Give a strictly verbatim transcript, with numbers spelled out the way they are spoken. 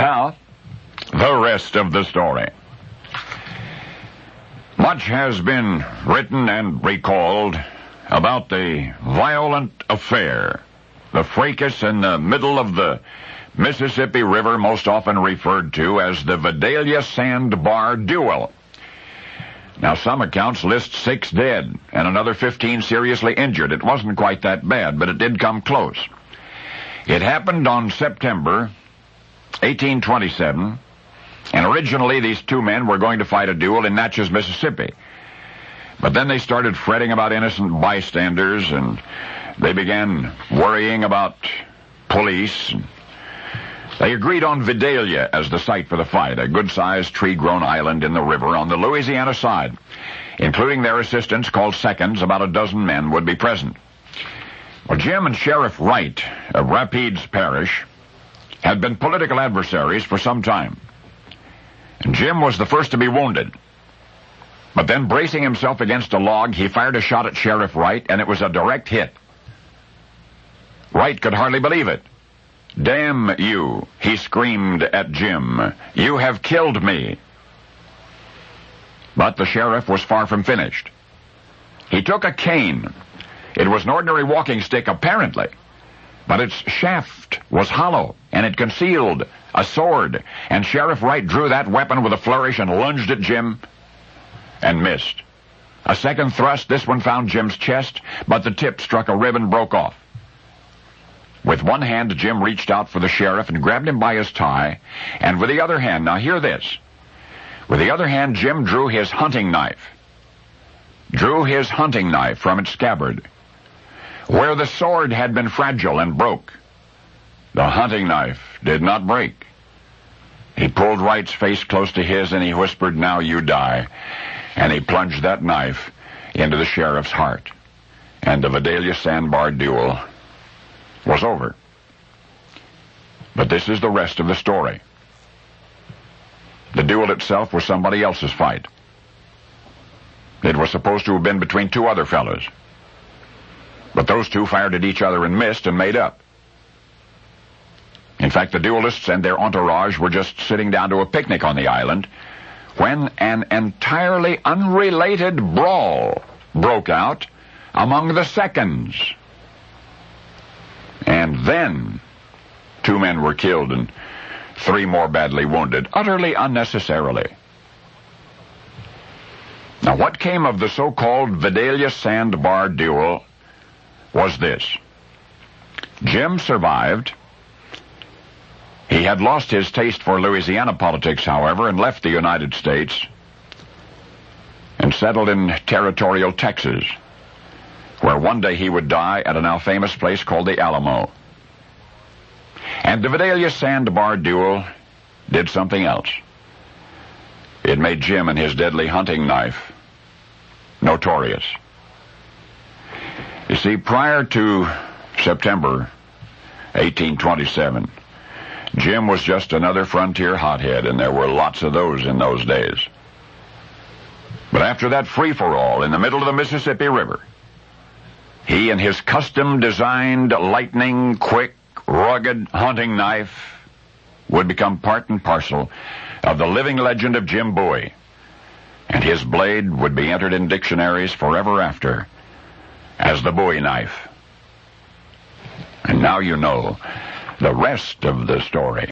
Now, the rest of the story. Much has been written and recalled about the violent affair, the fracas in the middle of the Mississippi River, most often referred to as the Vidalia Sandbar Duel. Now, some accounts list six dead and another fifteen seriously injured. It wasn't quite that bad, but it did come close. It happened on September eighteen twenty-seven, and originally these two men were going to fight a duel in Natchez, Mississippi. But then they started fretting about innocent bystanders, and they began worrying about police. They agreed on Vidalia as the site for the fight, a good-sized tree-grown island in the river on the Louisiana side. Including their assistants, called seconds, about a dozen men would be present. Well, Jim and Sheriff Wright of Rapides Parish had been political adversaries for some time. And Jim was the first to be wounded. But then, bracing himself against a log, he fired a shot at Sheriff Wright, and it was a direct hit. Wright could hardly believe it. "Damn you," he screamed at Jim. "You have killed me." But the sheriff was far from finished. He took a cane. It was an ordinary walking stick, apparently, but its shaft was hollow, and it concealed a sword, and Sheriff Wright drew that weapon with a flourish and lunged at Jim, and missed. A second thrust, this one found Jim's chest, but the tip struck a rib and broke off. With one hand, Jim reached out for the sheriff and grabbed him by his tie, and with the other hand, now hear this, with the other hand, Jim drew his hunting knife. Drew his hunting knife from its scabbard. Where the sword had been fragile and broke, the hunting knife did not break. He pulled Wright's face close to his, and he whispered, "Now you die." And he plunged that knife into the sheriff's heart. And the Vidalia Sandbar duel was over. But this is the rest of the story. The duel itself was somebody else's fight. It was supposed to have been between two other fellows. But those two fired at each other and missed and made up. In fact, the duelists and their entourage were just sitting down to a picnic on the island when an entirely unrelated brawl broke out among the seconds. And then two men were killed and three more badly wounded, utterly unnecessarily. Now, what came of the so-called Vidalia Sandbar duel was this. Jim survived. He had lost his taste for Louisiana politics, however, and left the United States and settled in territorial Texas, where one day he would die at a now famous place called the Alamo. And the Vidalia Sandbar duel did something else. It made Jim and his deadly hunting knife notorious. You see, prior to September eighteen twenty-seven, Jim was just another frontier hothead, and there were lots of those in those days. But after that free-for-all in the middle of the Mississippi River, he and his custom-designed, lightning-quick, rugged hunting knife would become part and parcel of the living legend of Jim Bowie, and his blade would be entered in dictionaries forever after as the Bowie knife. And now you know the rest of the story.